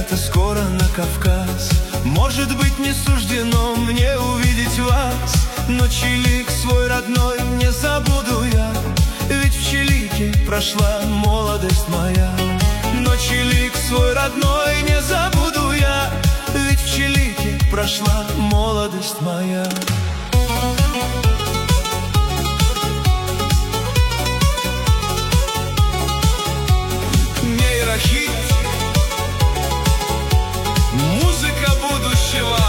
ребята, скоро на Кавказ. Может быть, не суждено мне увидеть вас, но Чилик свой родной не забуду я, ведь в Чилике прошла молодость моя. Но Чилик свой родной не забуду я, ведь в Чилике прошла молодость моя. Нейрохит, музыка будущего.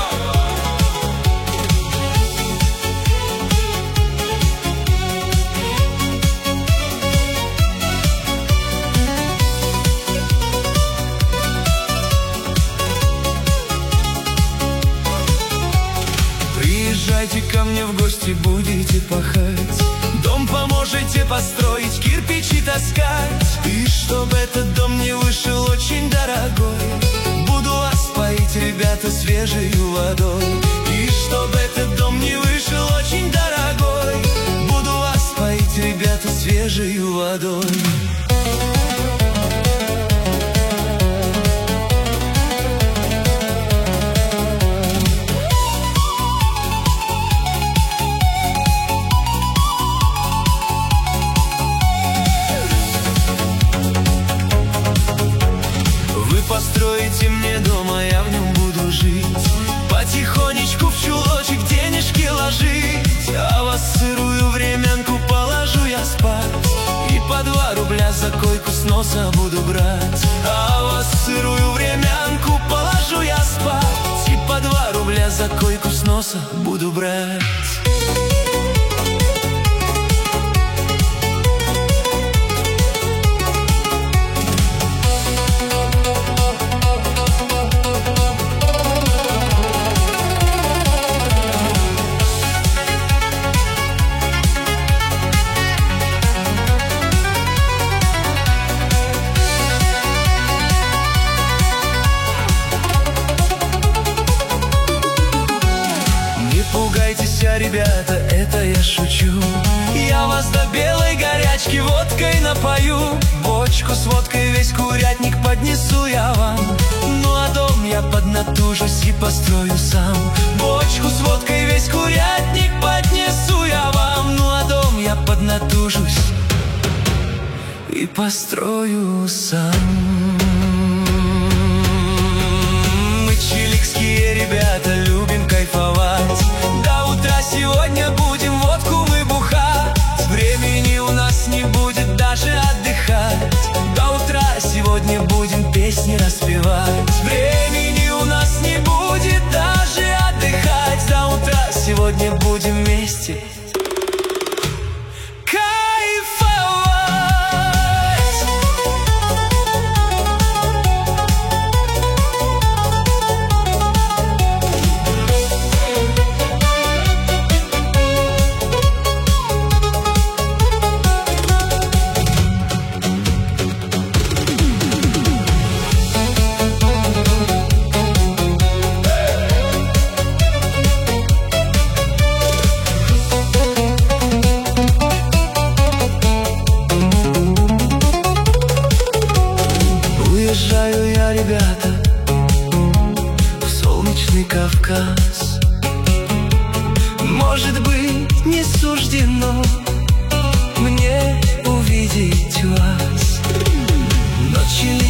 Приезжайте ко мне в гости, будете пахать, дом поможете построить, кирпичи таскать. И чтоб этот дом не вышел очень дорогой, буду вас поить, ребята, свежей водой. И чтоб этот дом не вышел очень дорогой, буду вас поить, ребята, свежей водой. Построите мне дом, а я в нем буду жить, потихонечку в чулочек денежки ложить. А вас сырую времянку положу я спать, и по 2 рубля за койку с носа буду брать. А вас сырую времянку положу я спать, и по 2 рубля за койку с носа буду брать. Ребята, это я шучу, я вас до белой горячки водкой напою. Бочку с водкой весь курятник поднесу я вам, ну а дом я поднатужусь и построю сам. Бочку с водкой весь курятник поднесу я вам, ну а дом я поднатужусь и построю сам. Мы чиликские ребята, любим кайфовать, до утра сегодня будем водку мы бухать. Времени у нас не будет даже отдыхать, до утра сегодня будем песни распевать. Времени у нас не будет даже отдыхать, до утра сегодня будем вместе ребята, в солнечный Кавказ. Может быть, не суждено мне увидеть вас, но Чилик